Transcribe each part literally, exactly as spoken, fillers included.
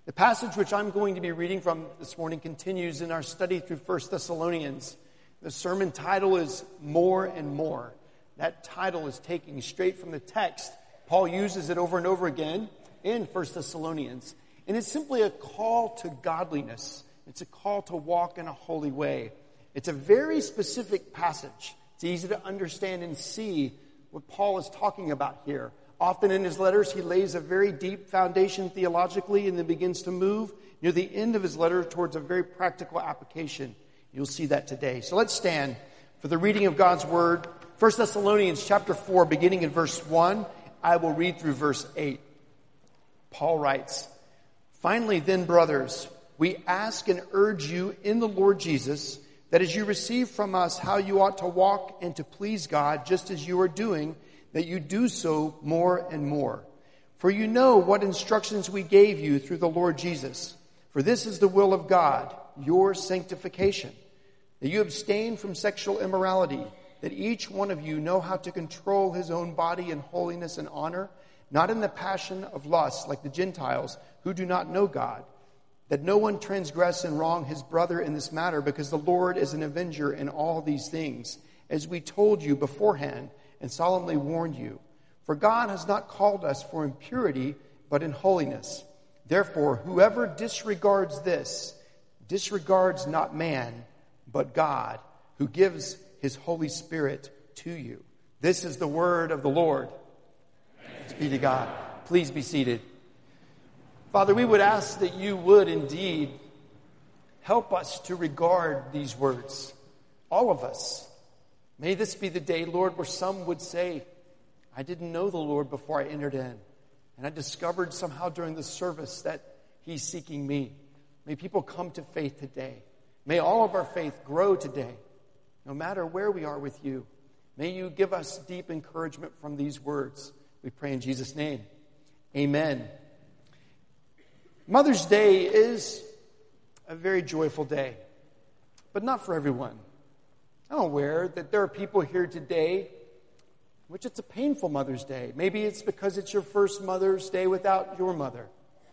The passage which I'm going to be reading from this morning continues in our study through First Thessalonians. The sermon title is More and More. That title is taken straight from the text. Paul uses it over and over again in First Thessalonians. And it's simply a call to godliness. It's a call to walk in a holy way. It's a very specific passage. It's easy to understand and see what Paul is talking about here. Often in his letters, he lays a very deep foundation theologically and then begins to move near the end of his letter towards a very practical application. You'll see that today. So let's stand for the reading of God's Word. First Thessalonians chapter four, beginning in verse one. I will read through verse eight. Paul writes, "Finally then, brothers, we ask and urge you in the Lord Jesus that as you receive from us how you ought to walk and to please God, just as you are doing, that you do so more and more. For you know what instructions we gave you through the Lord Jesus. For this is the will of God, your sanctification, that you abstain from sexual immorality, that each one of you know how to control his own body in holiness and honor, not in the passion of lust like the Gentiles who do not know God, that no one transgress and wrong his brother in this matter, because the Lord is an avenger in all these things, as we told you beforehand, and solemnly warned you. For God has not called us for impurity, but in holiness. Therefore, whoever disregards this, disregards not man, but God, who gives his Holy Spirit to you." This is the word of the Lord. Thanks be to God. Please be seated. Father, we would ask that you would indeed help us to regard these words, all of us. May this be the day, Lord, where some would say, I didn't know the Lord before I entered in. And I discovered somehow during the service that he's seeking me. May people come to faith today. May all of our faith grow today, no matter where we are with you. May you give us deep encouragement from these words. We pray in Jesus' name. Amen. Mother's Day is a very joyful day, but not for everyone. I'm aware that there are people here today which it's a painful Mother's Day. Maybe it's because it's your first Mother's Day without your mother.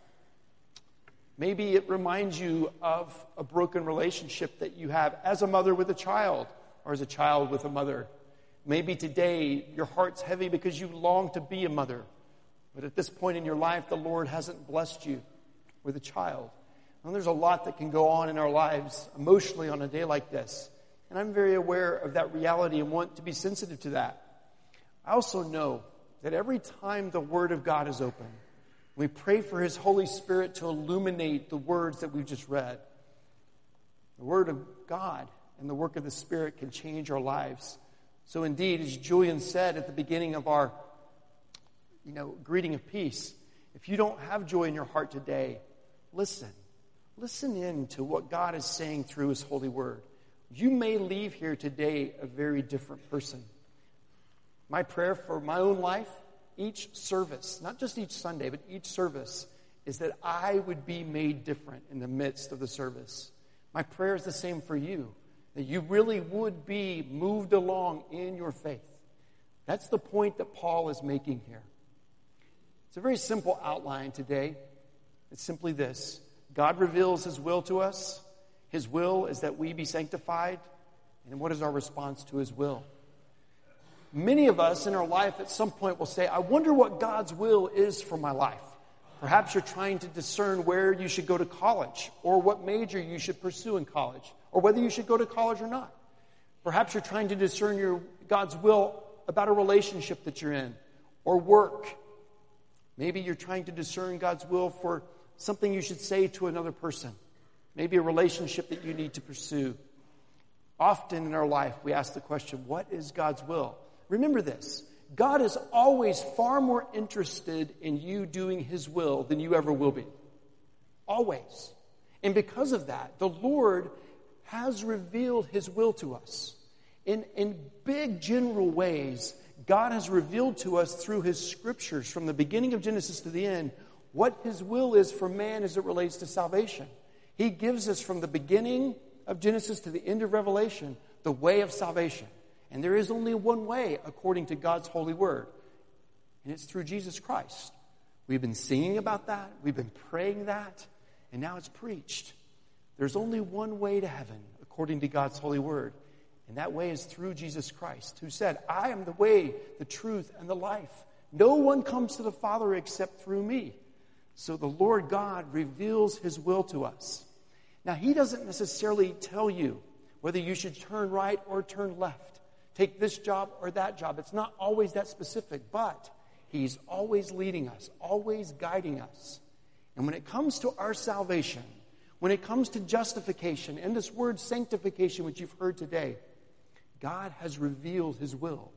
Maybe it reminds you of a broken relationship that you have as a mother with a child or as a child with a mother. Maybe today your heart's heavy because you long to be a mother, but at this point in your life the Lord hasn't blessed you with a child. And there's a lot that can go on in our lives emotionally on a day like this. And I'm very aware of that reality and want to be sensitive to that. I also know that every time the Word of God is open, we pray for His Holy Spirit to illuminate the words that we've just read. The Word of God and the work of the Spirit can change our lives. So indeed, as Julian said at the beginning of our you know, greeting of peace, if you don't have joy in your heart today, listen. Listen in to what God is saying through His holy Word. You may leave here today a very different person. My prayer for my own life, each service, not just each Sunday, but each service, is that I would be made different in the midst of the service. My prayer is the same for you, that you really would be moved along in your faith. That's the point that Paul is making here. It's a very simple outline today. It's simply this. God reveals His will to us. His will is that we be sanctified. And what is our response to His will? Many of us in our life at some point will say, I wonder what God's will is for my life. Perhaps you're trying to discern where you should go to college or what major you should pursue in college or whether you should go to college or not. Perhaps you're trying to discern your God's will about a relationship that you're in or work. Maybe you're trying to discern God's will for something you should say to another person. Maybe a relationship that you need to pursue. Often in our life, we ask the question, what is God's will? Remember this. God is always far more interested in you doing His will than you ever will be. Always. And because of that, the Lord has revealed His will to us. In, in big general ways, God has revealed to us through His scriptures from the beginning of Genesis to the end what His will is for man as it relates to salvation. He gives us from the beginning of Genesis to the end of Revelation the way of salvation. And there is only one way according to God's holy word. And it's through Jesus Christ. We've been singing about that. We've been praying that. and now it's preached. There's only one way to heaven, according to God's holy word. And that way is through Jesus Christ, who said, I am the way, the truth, and the life. No one comes to the Father except through me. So the Lord God reveals his will to us. Now, he doesn't necessarily tell you whether you should turn right or turn left, take this job or that job. It's not always that specific, but he's always leading us, always guiding us. And when it comes to our salvation, when it comes to justification, and this word sanctification, which you've heard today, God has revealed his will.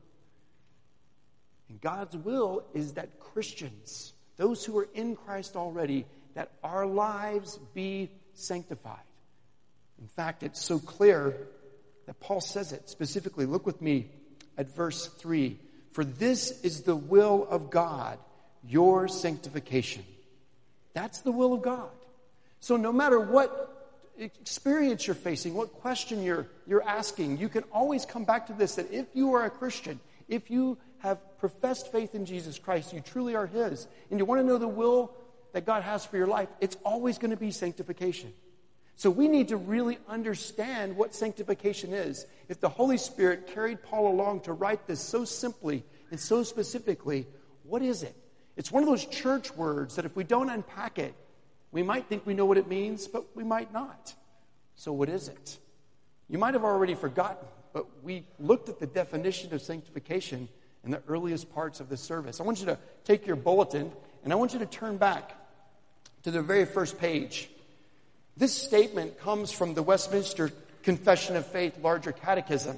And God's will is that Christians, those who are in Christ already, that our lives be sanctified. In fact, it's so clear that Paul says it specifically. Look with me at verse three. For this is the will of God, your sanctification. That's the will of God. So no matter what experience you're facing, what question you're, you're asking, you can always come back to this, that if you are a Christian, if you have professed faith in Jesus Christ, you truly are his, and you want to know the will that God has for your life, it's always going to be sanctification. So we need to really understand what sanctification is. If the Holy Spirit carried Paul along to write this so simply and so specifically, what is it? It's one of those church words that if we don't unpack it, we might think we know what it means, but we might not. So what is it? You might have already forgotten, but we looked at the definition of sanctification in the earliest parts of the service. I want you to take your bulletin, and I want you to turn back to the very first page. This statement comes from the Westminster Confession of Faith, Larger Catechism.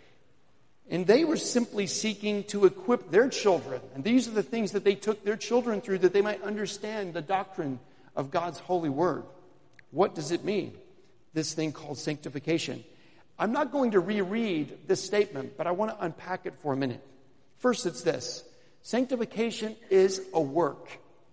And they were simply seeking to equip their children. And these are the things that they took their children through, that they might understand the doctrine of God's holy word. What does it mean, this thing called sanctification? I'm not going to reread this statement, but I want to unpack it for a minute. First, it's this. Sanctification is a work.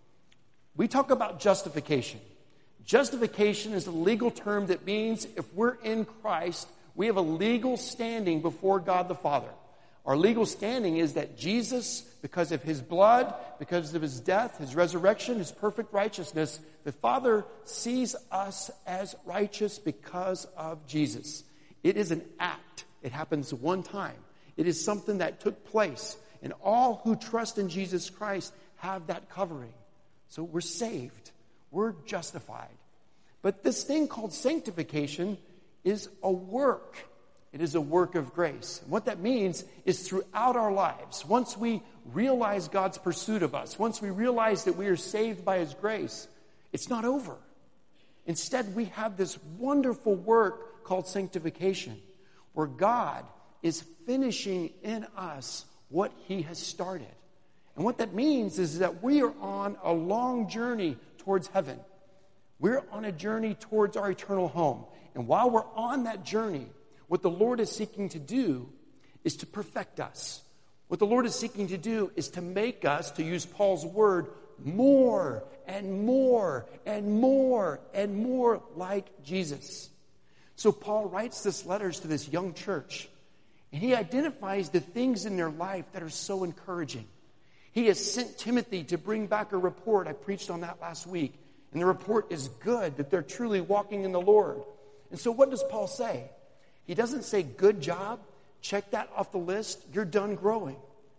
We talk about justification. Justification is a legal term that means if we're in Christ, we have a legal standing before God the Father. Our legal standing is that Jesus, because of his blood, because of his death, his resurrection, his perfect righteousness, the Father sees us as righteous because of Jesus. It is an act. It happens one time. It is something that took place. And all who trust in Jesus Christ have that covering. So we're saved. We're justified. But this thing called sanctification is a work. It is a work of grace. And what that means is throughout our lives, once we realize God's pursuit of us, once we realize that we are saved by his grace, it's not over. Instead, we have this wonderful work called sanctification, where God is finishing in us what he has started. And what that means is that we are on a long journey towards heaven. We're on a journey towards our eternal home. And while we're on that journey, what the Lord is seeking to do is to perfect us. What the Lord is seeking to do is to make us, to use Paul's word, more and more and more and more like Jesus. So Paul writes this letters to this young church, and he identifies the things in their life that are so encouraging. He has sent Timothy to bring back a report. I preached on that last week. And the report is good, that they're truly walking in the Lord. And so what does Paul say? He doesn't say, good job, check that off the list, you're done growing.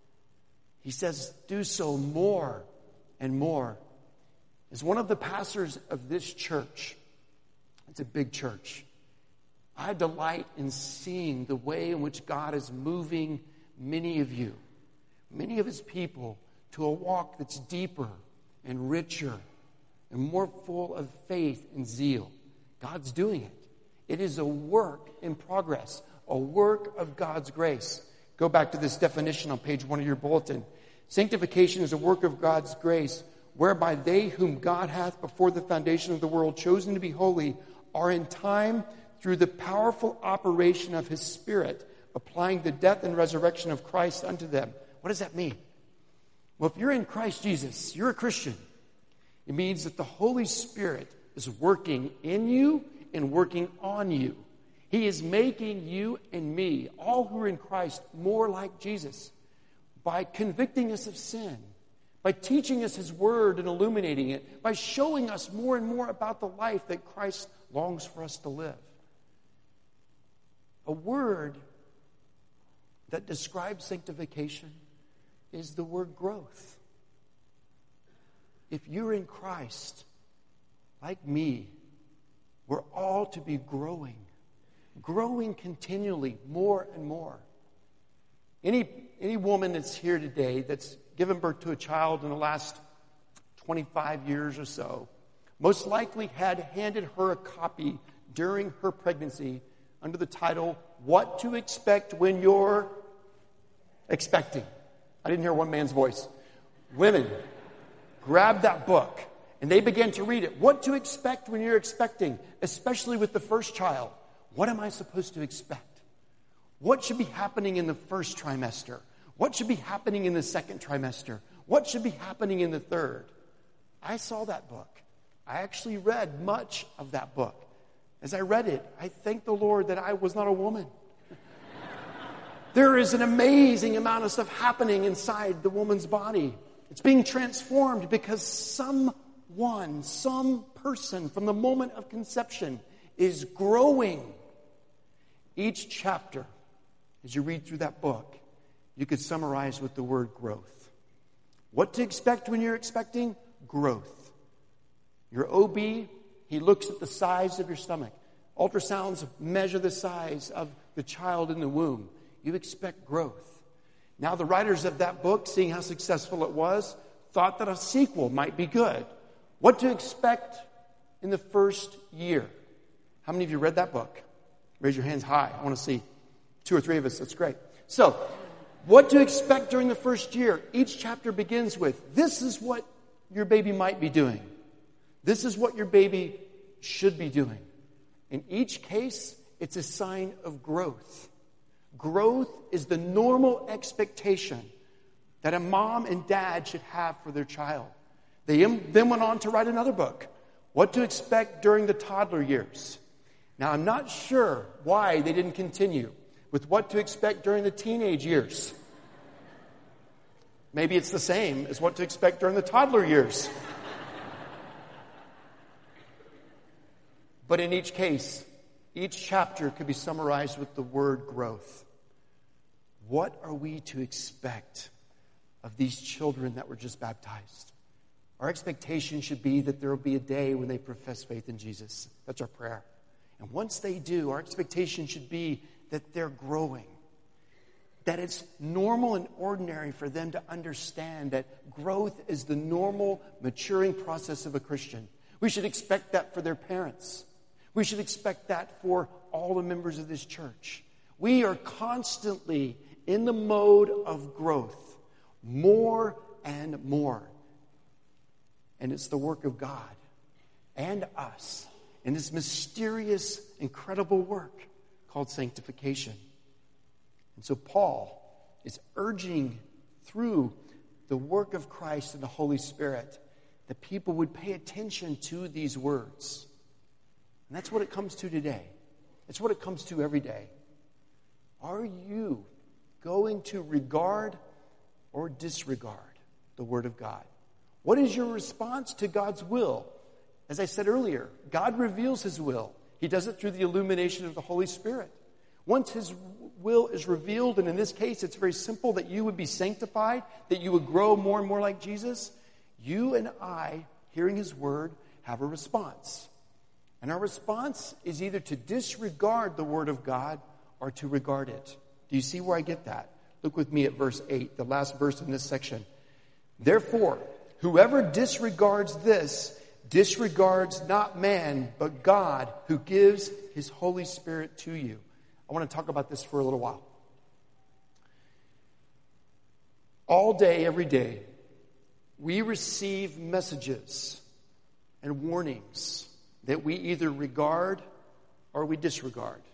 He says, do so more and more. As one of the pastors of this church, it's a big church, I delight in seeing the way in which God is moving many of you, many of his people, to a walk that's deeper and richer and more full of faith and zeal. God's doing it. It is a work in progress, a work of God's grace. Go back to this definition on page one of your bulletin. Sanctification is a work of God's grace, whereby they whom God hath before the foundation of the world chosen to be holy are in time through the powerful operation of his Spirit, applying the death and resurrection of Christ unto them. What does that mean? Well, if you're in Christ Jesus, you're a Christian. It means that the Holy Spirit is working in you and working on you. He is making you and me, all who are in Christ, more like Jesus by convicting us of sin, by teaching us his word and illuminating it, by showing us more and more about the life that Christ longs for us to live. A word that describes sanctification is the word growth. If you're in Christ, like me, we're all to be growing, growing continually, more and more. Any, any woman that's here today that's given birth to a child in the last twenty-five years or so, most likely had handed her a copy during her pregnancy under the title, What to Expect When You're Expecting. I didn't hear one man's voice. Women, grab that book, and they began to read it. What to expect when you're expecting, especially with the first child. What am I supposed to expect? What should be happening in the first trimester? What should be happening in the second trimester? What should be happening in the third? I saw that book. I actually read much of that book. As I read it, I thanked the Lord that I was not a woman. There is an amazing amount of stuff happening inside the woman's body. It's being transformed because someone, some person from the moment of conception is growing. Each chapter, as you read through that book, you could summarize with the word growth. What to expect when you're expecting? Growth. Your O B, he looks at the size of your stomach. Ultrasounds measure the size of the child in the womb. You expect growth. Now, the writers of that book, seeing how successful it was, thought that a sequel might be good. What to expect in the first year. How many of you read that book? Raise your hands high. I want to see two or three of us. That's great. So, what to expect during the first year. Each chapter begins with, this is what your baby might be doing. This is what your baby should be doing. In each case, it's a sign of growth. Growth is the normal expectation that a mom and dad should have for their child. They then went on to write another book, What to Expect During the Toddler Years. Now, I'm not sure why they didn't continue with what to expect during the teenage years. Maybe it's the same as what to expect during the toddler years. But in each case, each chapter could be summarized with the word growth. What are we to expect of these children that were just baptized? Our expectation should be that there will be a day when they profess faith in Jesus. That's our prayer. And once they do, our expectation should be that they're growing. That it's normal and ordinary for them to understand that growth is the normal maturing process of a Christian. We should expect that for their parents. We should expect that for all the members of this church. We are constantly in the mode of growth, more and more. And it's the work of God and us in this mysterious, incredible work called sanctification. And so Paul is urging through the work of Christ and the Holy Spirit that people would pay attention to these words. And that's what it comes to today. It's what it comes to every day. Are you going to regard or disregard the Word of God? What is your response to God's will? As I said earlier, God reveals His will. He does it through the illumination of the Holy Spirit. Once His will is revealed, and in this case it's very simple, that you would be sanctified, that you would grow more and more like Jesus, you and I, hearing His Word, have a response. And our response is either to disregard the Word of God or to regard it. Do you see where I get that? Look with me at verse eight, the last verse in this section. Therefore, whoever disregards this disregards not man, but God, who gives His Holy Spirit to you. I want to talk about this for a little while. All day, every day, we receive messages and warnings that we either regard or we disregard.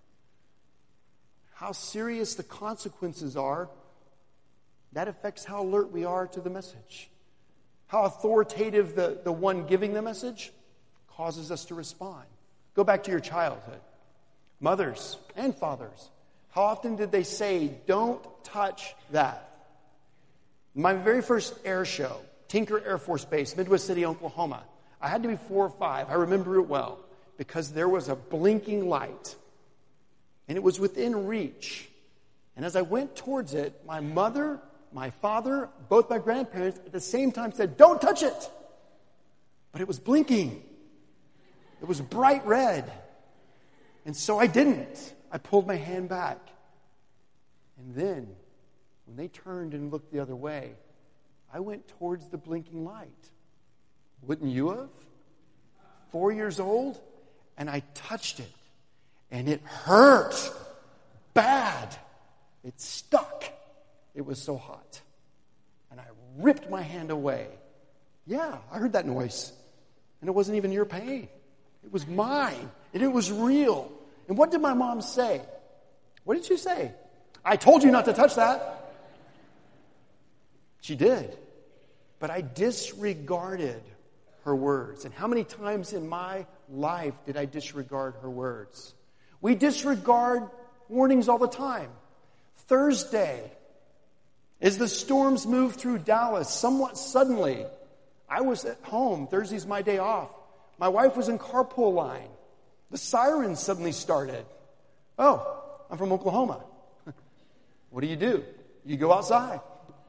How serious the consequences are, that affects how alert we are to the message. How authoritative the, the one giving the message causes us to respond. Go back to your childhood. Mothers and fathers, how often did they say, don't touch that? My very first air show, Tinker Air Force Base, Midwest City, Oklahoma. I had to be four or five. I remember it well because there was a blinking light, and it was within reach. And as I went towards it, my mother, my father, both my grandparents at the same time said, "Don't touch it." But it was blinking. It was bright red. And so I didn't. I pulled my hand back. And then, when they turned and looked the other way, I went towards the blinking light. Wouldn't you have? Four years old, and I touched it. And it hurt bad. It stuck. It was so hot. And I ripped my hand away. Yeah, I heard that noise. And it wasn't even your pain. It was mine. And it was real. And what did my mom say? What did she say? "I told you not to touch that." She did. But I disregarded her words. And how many times in my life did I disregard her words? We disregard warnings all the time. Thursday, as the storms moved through Dallas somewhat suddenly, I was at home. Thursday's my day off. My wife was in carpool line. The sirens suddenly started. Oh, I'm from Oklahoma. What do you do? You go outside.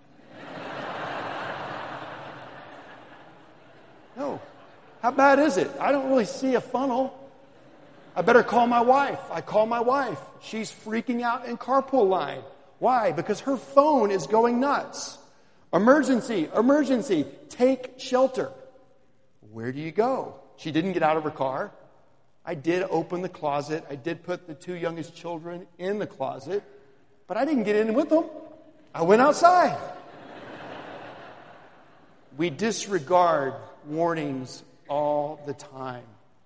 No. How bad is it? I don't really see a funnel. I better call my wife. I call my wife. She's freaking out in carpool line. Why? Because her phone is going nuts. Emergency, emergency, take shelter. Where do you go? She didn't get out of her car. I did open the closet. I did put the two youngest children in the closet. But I didn't get in with them. I went outside. We disregard warnings all the time.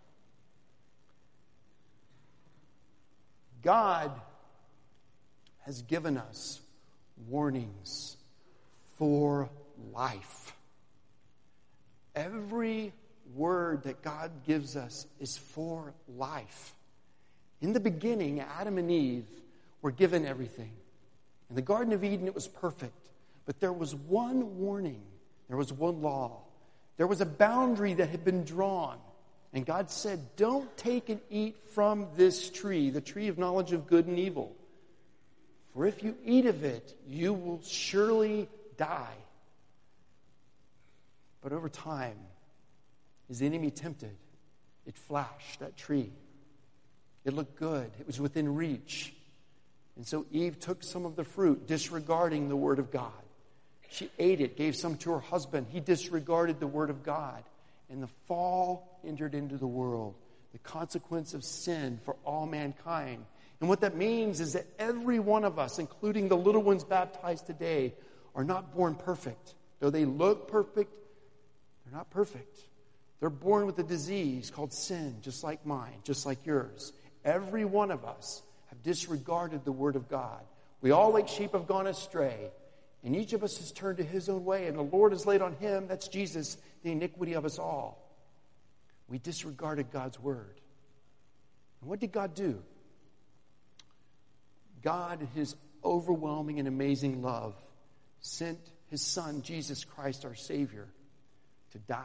God has given us warnings for life. Every word that God gives us is for life. In the beginning, Adam and Eve were given everything. In the Garden of Eden, it was perfect. But there was one warning. There was one law. There was a boundary that had been drawn. And God said, "Don't take and eat from this tree, the tree of knowledge of good and evil. For if you eat of it, you will surely die." But over time, as the enemy tempted, it flashed, that tree. It looked good. It was within reach. And so Eve took some of the fruit, disregarding the word of God. She ate it, gave some to her husband. He disregarded the word of God. And the fall entered into the world, the consequence of sin for all mankind. And what that means is that every one of us, including the little ones baptized today, are not born perfect. Though they look perfect, they're not perfect. They're born with a disease called sin, just like mine, just like yours. Every one of us have disregarded the word of God. We all like sheep have gone astray. And each of us has turned to his own way. And the Lord has laid on him, that's Jesus, the iniquity of us all. We disregarded God's word. And what did God do? God, in his overwhelming and amazing love, sent his Son, Jesus Christ, our Savior, to die.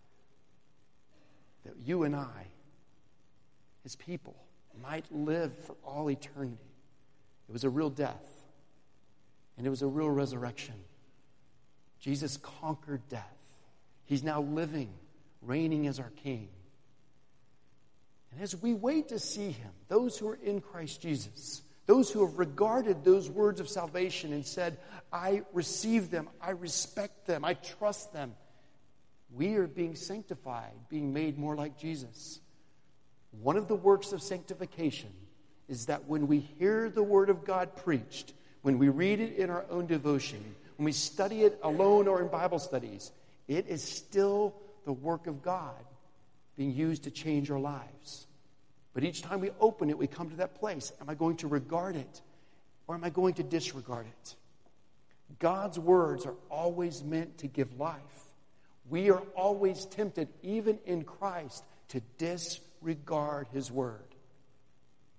That you and I, his people, might live for all eternity. It was a real death. And it was a real resurrection. Jesus conquered death. He's now living, reigning as our King. And as we wait to see him, those who are in Christ Jesus, those who have regarded those words of salvation and said, "I receive them, I respect them, I trust them," we are being sanctified, being made more like Jesus. One of the works of sanctification is that when we hear the word of God preached, when we read it in our own devotion, when we study it alone or in Bible studies, it is still the work of God being used to change our lives. But each time we open it, we come to that place. Am I going to regard it or am I going to disregard it? God's words are always meant to give life. We are always tempted, even in Christ, to disregard his word.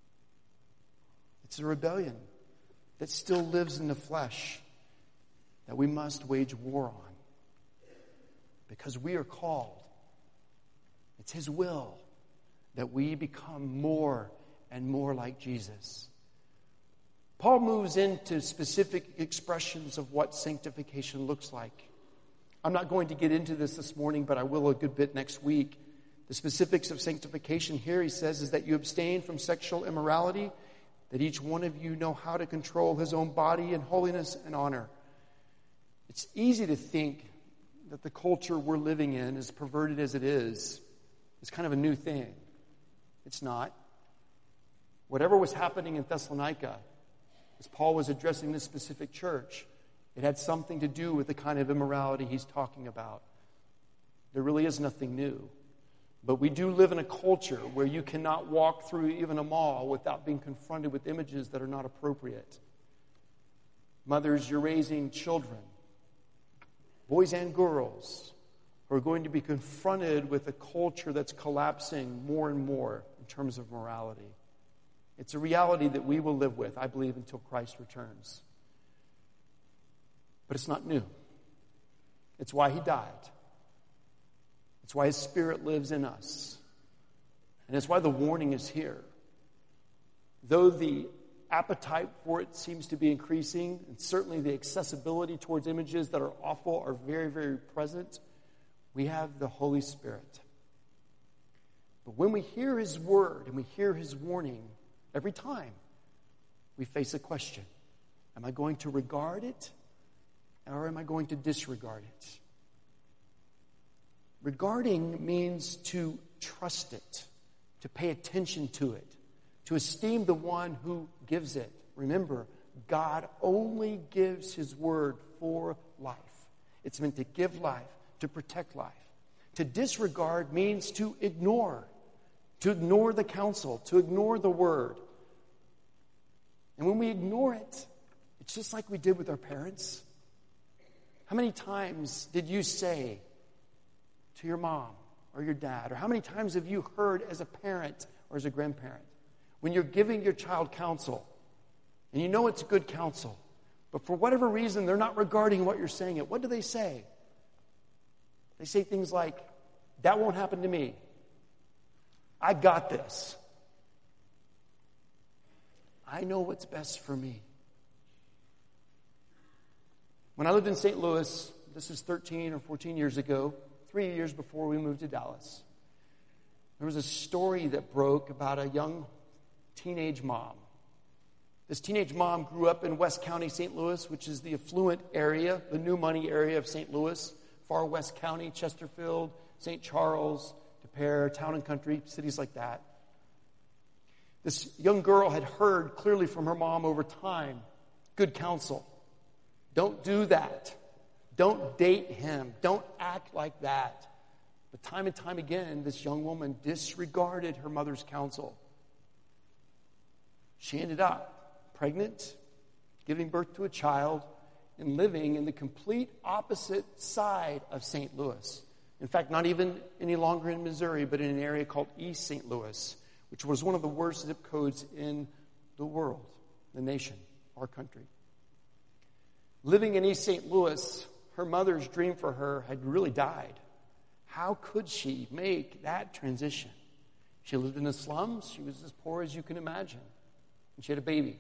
It's a rebellion that still lives in the flesh that we must wage war on. Because we are called. It's His will that we become more and more like Jesus. Paul moves into specific expressions of what sanctification looks like. I'm not going to get into this this morning, but I will a good bit next week. The specifics of sanctification here, he says, is that you abstain from sexual immorality, that each one of you know how to control his own body in holiness and honor. It's easy to think that the culture we're living in, as perverted as it is, is kind of a new thing. It's not. Whatever was happening in Thessalonica, as Paul was addressing this specific church, it had something to do with the kind of immorality he's talking about. There really is nothing new. But we do live in a culture where you cannot walk through even a mall without being confronted with images that are not appropriate. Mothers, you're raising children, boys and girls, who are going to be confronted with a culture that's collapsing more and more in terms of morality. It's a reality that we will live with, I believe, until Christ returns. But it's not new. It's why He died. It's why His Spirit lives in us. And it's why the warning is here. Though the appetite for it seems to be increasing, and certainly the accessibility towards images that are awful are very, very present, we have the Holy Spirit. But when we hear His word and we hear His warning, every time we face a question. Am I going to regard it, or am I going to disregard it? Regarding means to trust it, to pay attention to it, to esteem the one who gives it. Remember, God only gives His word for life. It's meant to give life, to protect life. To disregard means to ignore, to ignore the counsel, to ignore the word. And when we ignore it, it's just like we did with our parents. How many times did you say to your mom or your dad, or how many times have you heard as a parent or as a grandparent, when you're giving your child counsel, and you know it's good counsel, but for whatever reason they're not regarding what you're saying it, what do they say? They say things like, that won't happen to me. I got this. I know what's best for me. When I lived in Saint Louis, this is thirteen or fourteen years ago, three years before we moved to Dallas, there was a story that broke about a young teenage mom. This teenage mom grew up in West County, Saint Louis, which is the affluent area, the new money area of Saint Louis, far West County, Chesterfield, Saint Charles, DePere, Town and Country, cities like that. This young girl had heard clearly from her mom over time, good counsel. Don't do that. Don't date him. Don't act like that. But time and time again, this young woman disregarded her mother's counsel. She ended up pregnant, giving birth to a child, and living in the complete opposite side of Saint Louis. In fact, not even any longer in Missouri, but in an area called East Saint Louis, which was one of the worst zip codes in the world, the nation, our country. Living in East Saint Louis, her mother's dream for her had really died. How could she make that transition? She lived in the slums. She was as poor as you can imagine. And she had a baby.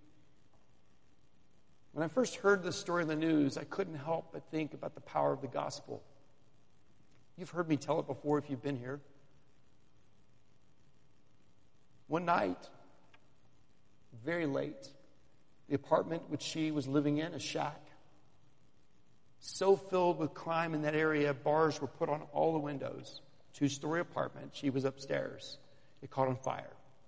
When I first heard this story in the news, I couldn't help but think about the power of the gospel. You've heard me tell it before if you've been here. One night, very late, the apartment which she was living in, a shack, so filled with crime in that area, bars were put on all the windows. Two-story apartment. She was upstairs. It caught on fire.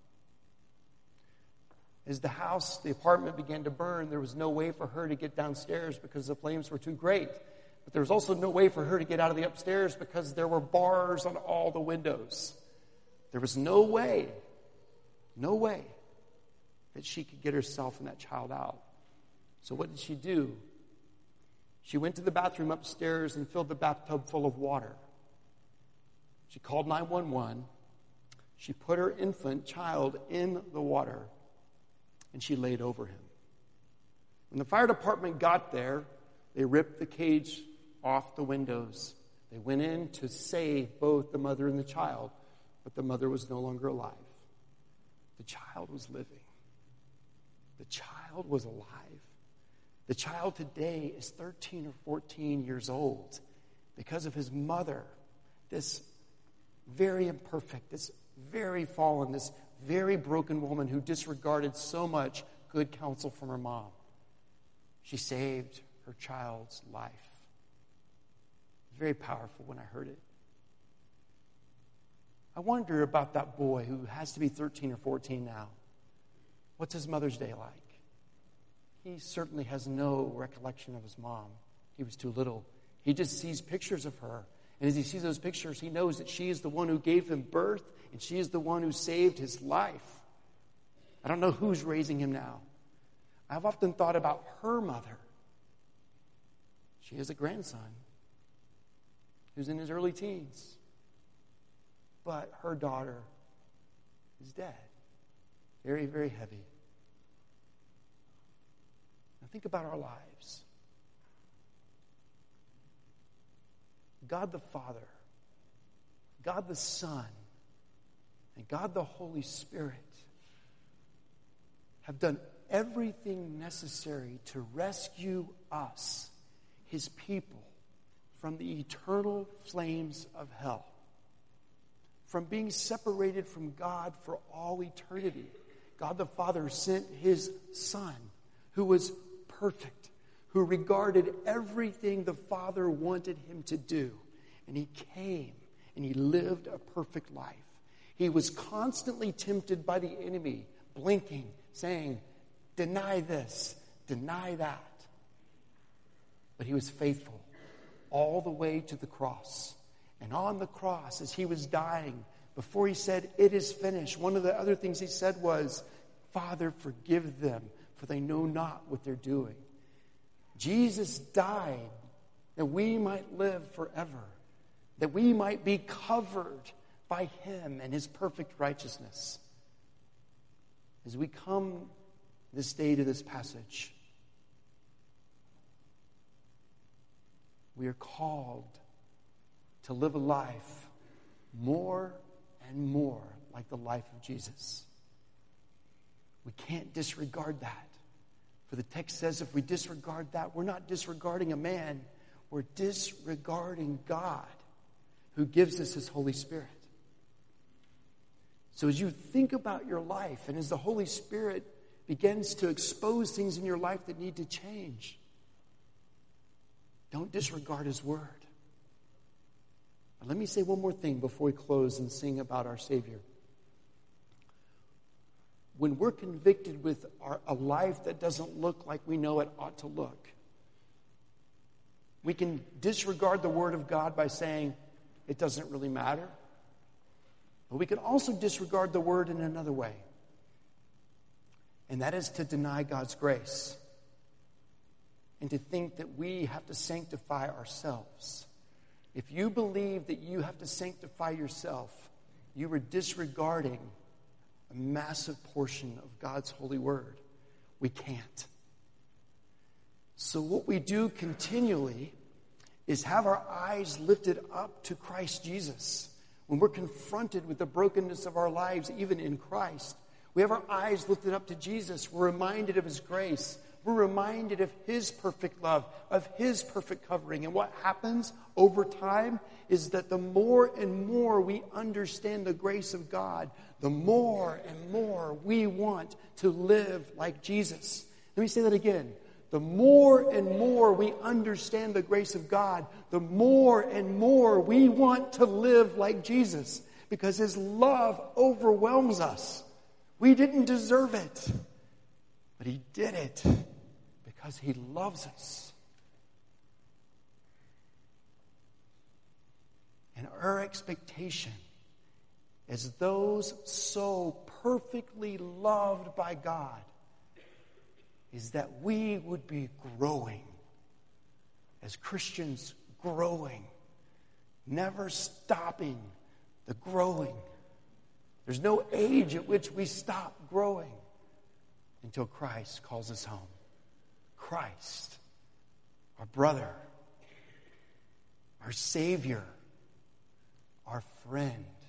As the house, the apartment began to burn, there was no way for her to get downstairs because the flames were too great. But there was also no way for her to get out of the upstairs because there were bars on all the windows. There was no way, no way that she could get herself and that child out. So what did she do? She went to the bathroom upstairs and filled the bathtub full of water. She called nine one one. She put her infant child in the water, and she laid over him. When the fire department got there, They ripped the cage off the windows. They went in to save both the mother and the child, but the mother was no longer alive. The child was living. The child was alive. The child today is thirteen or fourteen years old because of his mother, this very imperfect, this very fallen, this very broken woman who disregarded so much good counsel from her mom. She saved her child's life. Very powerful when I heard it. I wonder about that boy who has to be thirteen or fourteen now. What's his Mother's Day like? He certainly has no recollection of his mom. He was too little. He just sees pictures of her. And as he sees those pictures, he knows that she is the one who gave him birth, and she is the one who saved his life. I don't know who's raising him now. I've often thought about her mother. She has a grandson who's in his early teens. But her daughter is dead. Very, very heavy. Now think about our lives. God the Father, God the Son, and God the Holy Spirit have done everything necessary to rescue us, His people, from the eternal flames of hell, from being separated from God for all eternity. God the Father sent His Son, who was perfect, who regarded everything the Father wanted Him to do. And He came and He lived a perfect life. He was constantly tempted by the enemy, blinking, saying, deny this, deny that. But He was faithful all the way to the cross. And on the cross, as He was dying, before He said, it is finished, one of the other things He said was, Father, forgive them, for they know not what they're doing. Jesus died that we might live forever, that we might be covered by Him and His perfect righteousness. As we come this day to this passage, we are called to live a life more and more like the life of Jesus. We can't disregard that. For the text says if we disregard that, we're not disregarding a man, we're disregarding God who gives us His Holy Spirit. So as you think about your life and as the Holy Spirit begins to expose things in your life that need to change, don't disregard His word. But let me say one more thing before we close and sing about our Savior. When we're convicted with our, a life that doesn't look like we know it ought to look, we can disregard the Word of God by saying it doesn't really matter. But we can also disregard the Word in another way. And that is to deny God's grace. And to think that we have to sanctify ourselves. If you believe that you have to sanctify yourself, you are disregarding a massive portion of God's holy word. We can't. So what we do continually is have our eyes lifted up to Christ Jesus. When we're confronted with the brokenness of our lives, even in Christ, we have our eyes lifted up to Jesus. We're reminded of His grace. We're reminded of His perfect love, of His perfect covering. And what happens over time is that the more and more we understand the grace of God, the more and more we want to live like Jesus. Let me say that again. The more and more we understand the grace of God, the more and more we want to live like Jesus, because His love overwhelms us. We didn't deserve it, but He did it because He loves us. And our expectation as those so perfectly loved by God is that we would be growing, as Christians growing, never stopping the growing. There's no age at which we stop growing until Christ calls us home. Christ, our brother, our Savior, our friend.